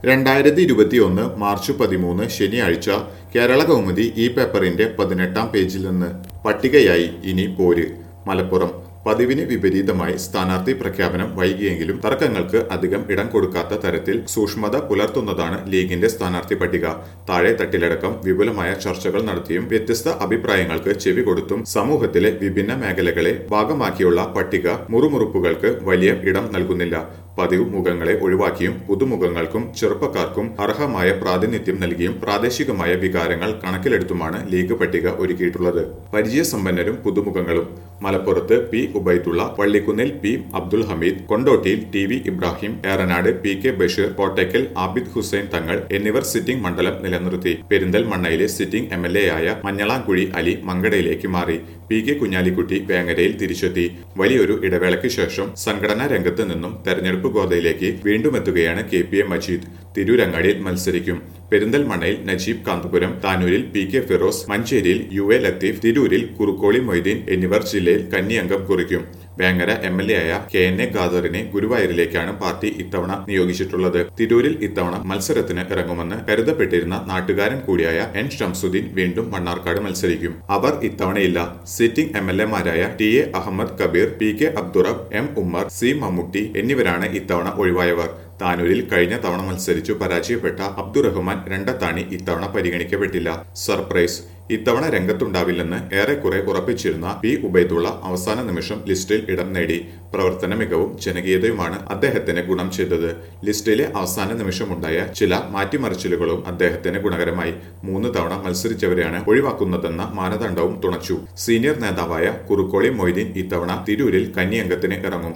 2021 March 13 ശനിയാഴ്ച കേരള കൗമുദി ഈ പേപ്പറിന്റെ 18-ാം പേജിൽ നിന്ന് പട്ടികയായി ഇനി പോര്. മലപ്പുറം പതിവിന് വിപരീതമായി സ്ഥാനാർത്ഥി പ്രഖ്യാപനം വൈകിയെങ്കിലും തർക്കങ്ങൾക്ക് അധികം ഇടം കൊടുക്കാത്ത തരത്തിൽ സൂക്ഷ്മത പുലർത്തുന്നതാണ് ലീഗിന്റെ സ്ഥാനാർത്ഥി പട്ടിക. താഴെ തട്ടിലടക്കം വിപുലമായ ചർച്ചകൾ നടത്തിയും വ്യത്യസ്ത അഭിപ്രായങ്ങൾക്ക് ചെവി കൊടുത്തും സമൂഹത്തിലെ വിഭിന്ന മേഖലകളെ ഭാഗമാക്കിയുള്ള പട്ടിക മുറുമുറുപ്പുകൾക്ക് വലിയ ഇടം നൽകുന്നില്ല. പതിവ് മുഖങ്ങളെ ഒഴിവാക്കിയും പുതുമുഖങ്ങൾക്കും ചെറുപ്പക്കാർക്കും അർഹമായ പ്രാതിനിധ്യം നൽകിയും പ്രാദേശികമായ വികാരങ്ങൾ കണക്കിലെടുത്തുമാണ് ലീഗ് പട്ടിക ഒരുക്കിയിട്ടുള്ളത്. പരിചയസമ്പന്നരും പുതുമുഖങ്ങളും മലപ്പുറത്ത് പി ഉബൈദുള്ള, പള്ളിക്കുന്നിൽ പി അബ്ദുൽ ഹമീദ്, കൊണ്ടോട്ടിയിൽ T V Ibrahim, Eranad P K Basheer, Kottakkal Abid Hussain Thangal എന്നിവർ സിറ്റിംഗ് മണ്ഡലം നിലനിർത്തി. പെരിന്തൽമണ്ണയിലെ സിറ്റിംഗ് MLA ആയ മഞ്ഞളാംകുഴി അലി മങ്കടയിലേക്ക് മാറി. പി കെ കുഞ്ഞാലിക്കുട്ടി വേങ്ങരയിൽ തിരിച്ചെത്തി. വലിയൊരു ഇടവേളയ്ക്ക് ശേഷം സംഘടനാ രംഗത്ത് നിന്നും തെരഞ്ഞെടുപ്പ് ഗോതയിലേക്ക് വീണ്ടും എത്തുകയാണ് KPA മജീദ്. തിരൂരങ്ങാടിയിൽ മത്സരിക്കും. പെരിന്തൽമണ്ണയിൽ നജീബ് കാന്തപുരം, താനൂരിൽ പി കെ ഫിറോസ്, മഞ്ചേരിയിൽ UA ലത്തീഫ്, തിരൂരിൽ കുറുക്കോളി മൊയ്തീൻ എന്നിവർ ജില്ലയിൽ കന്നിയംഗം കുറിക്കും. വേങ്ങര MLA ആയ KNA ഖാദറിനെ ഗുരുവായൂരിലേക്കാണ് പാർട്ടി ഇത്തവണ നിയോഗിച്ചിട്ടുള്ളത്. തിരൂരിൽ ഇത്തവണ മത്സരത്തിന് ഇറങ്ങുമെന്ന് കരുതപ്പെട്ടിരുന്ന നാട്ടുകാരൻ കൂടിയായ N ഷംസുദ്ദീൻ വീണ്ടും മണ്ണാർക്കാട് മത്സരിക്കും. അവർ ഇത്തവണയില്ല. സിറ്റിംഗ് MLA മാരായ TA Ahammed Kabeer, PK Abdurabb, M Ummer, C Mammootty എന്നിവരാണ് ഇത്തവണ ഒഴിവായവർ. താനൂരിൽ കഴിഞ്ഞ തവണ മത്സരിച്ചു പരാജയപ്പെട്ട അബ്ദുറഹ്മാൻ രണ്ടത്താണി ഇത്തവണ പരിഗണിക്കപ്പെട്ടില്ല. സർപ്രൈസ്. ഇത്തവണ രംഗത്തുണ്ടാവില്ലെന്ന് ഏറെക്കുറെ ഉറപ്പിച്ചിരുന്ന പി ഉബൈദുള്ള അവസാന നിമിഷം ലിസ്റ്റിൽ ഇടം നേടി. പ്രവർത്തന മികവും ജനകീയതയുമാണ് അദ്ദേഹത്തിന് ഗുണം ചെയ്തത്. ലിസ്റ്റിലെ അവസാന നിമിഷമുണ്ടായ ചില മാറ്റിമറിച്ചിലുകളും അദ്ദേഹത്തിന് ഗുണകരമായി. 3 തവണ മത്സരിച്ചവരെയാണ് ഒഴിവാക്കുന്നതെന്ന മാനദണ്ഡവും തുണച്ചു. സീനിയർ നേതാവായ കുറുക്കോളി മൊയ്തീൻ ഇത്തവണ തിരൂരിൽ കന്നിയംഗത്തിന് ഇറങ്ങും.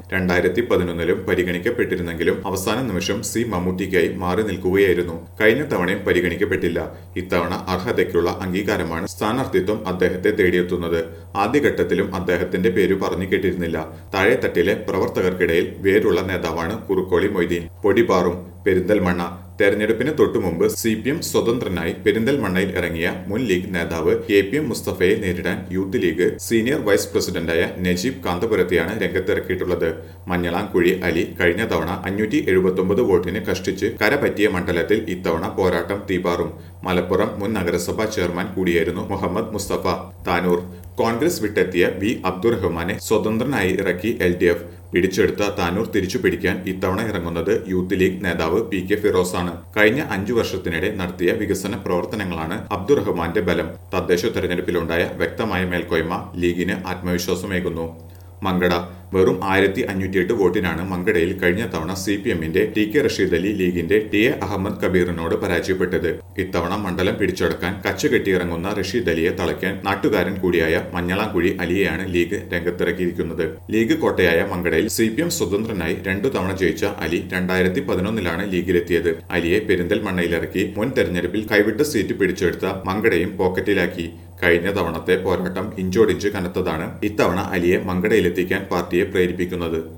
2011 പരിഗണിക്കപ്പെട്ടിരുന്നെങ്കിലും അവസാന നിമിഷം C മമ്മൂട്ടിക്കായി മാറി നിൽക്കുകയായിരുന്നു. കഴിഞ്ഞ തവണയും പരിഗണിക്കപ്പെട്ടില്ല. ഇത്തവണ അർഹതയ്ക്കുള്ള അംഗീകാരമാണ് സ്ഥാനാർത്ഥിത്വം അദ്ദേഹത്തെ തേടിയെത്തുന്നത്. ആദ്യഘട്ടത്തിലും അദ്ദേഹത്തിന്റെ പേര് പറഞ്ഞു കേട്ടിരുന്നില്ല. താഴെത്തട്ടിലെ പ്രവർത്തകർക്കിടയിൽ വേരുള്ള നേതാവാണ് കുറുക്കോളി മൊയ്തീൻ. പൊടിപാറും. പെരിന്തൽമണ്ണ തെരഞ്ഞെടുപ്പിന് തൊട്ടുമുമ്പ് CPM സ്വതന്ത്രനായി പെരിന്തൽമണ്ണയിൽ ഇറങ്ങിയ മുൻ ലീഗ് നേതാവ് KPM മുസ്തഫയെ നേരിടാൻ യൂത്ത് ലീഗ് സീനിയർ വൈസ് പ്രസിഡന്റായ നജീബ് കാന്തപുരത്തെയാണ് രംഗത്തിറക്കിയിട്ടുള്ളത്. മഞ്ഞളാംകുഴി അലി കഴിഞ്ഞ തവണ 579 വോട്ടിന് കഷ്ടിച്ച് കരപറ്റിയ മണ്ഡലത്തിൽ ഇത്തവണ പോരാട്ടം തീപാറും. മലപ്പുറം മുൻ നഗരസഭാ ചെയർമാൻ കൂടിയായിരുന്നു മുഹമ്മദ് മുസ്തഫ. താനൂർ കോൺഗ്രസ് വിട്ടെത്തിയ V അബ്ദുറഹ്മാനെ സ്വതന്ത്രനായി ഇറക്കി LDF. പിടിച്ചെടുത്ത താനൂർ തിരിച്ചു പിടിക്കാൻ ഇത്തവണ ഇറങ്ങുന്നത് യൂത്ത് ലീഗ് നേതാവ് PK ഫിറോസ് ആണ്. കഴിഞ്ഞ 5 വർഷത്തിനിടെ നടത്തിയ വികസന പ്രവർത്തനങ്ങളാണ് അബ്ദുറഹ്മാന്റെ ബലം. തദ്ദേശ തെരഞ്ഞെടുപ്പിലുണ്ടായ വ്യക്തമായ മേൽക്കോയ്മ ലീഗിന് ആത്മവിശ്വാസമേകുന്നു. മങ്കട വെറും 1508 വോട്ടിനാണ് മങ്കടയിൽ കഴിഞ്ഞ തവണ CPMന്റെ TK റഷീദ് അലി ലീഗിന്റെ TA അഹമ്മദ് കബീറിനോട് പരാജയപ്പെട്ടത്. ഇത്തവണ മണ്ഡലം പിടിച്ചെടുക്കാൻ കച്ചകെട്ടിയിറങ്ങുന്ന റഷീദ് അലിയെ തളയ്ക്കാൻ നാട്ടുകാരൻ കൂടിയായ മഞ്ഞളാംകുഴി അലിയെയാണ് ലീഗ് രംഗത്തിറക്കിയിരിക്കുന്നത്. ലീഗ് കോട്ടയായ മങ്കടയിൽ CPM സ്വതന്ത്രനായി 2 തവണ ജയിച്ച അലി 2011 ലീഗിലെത്തിയത്. അലിയെ പെരിന്തൽമണ്ണയിലിറക്കി മുൻ തെരഞ്ഞെടുപ്പിൽ കൈവിട്ട സീറ്റ് പിടിച്ചെടുത്ത മങ്കടയും പോക്കറ്റിലാക്കി. കഴിഞ്ഞ തവണത്തെ പോരാട്ടം ഇഞ്ചോടിഞ്ച് കനത്തതാണ് ഇത്തവണ അലിയെ മങ്കടയിലെത്തിക്കാൻ പാർട്ടിയെ പ്രേരിപ്പിക്കുന്നത്.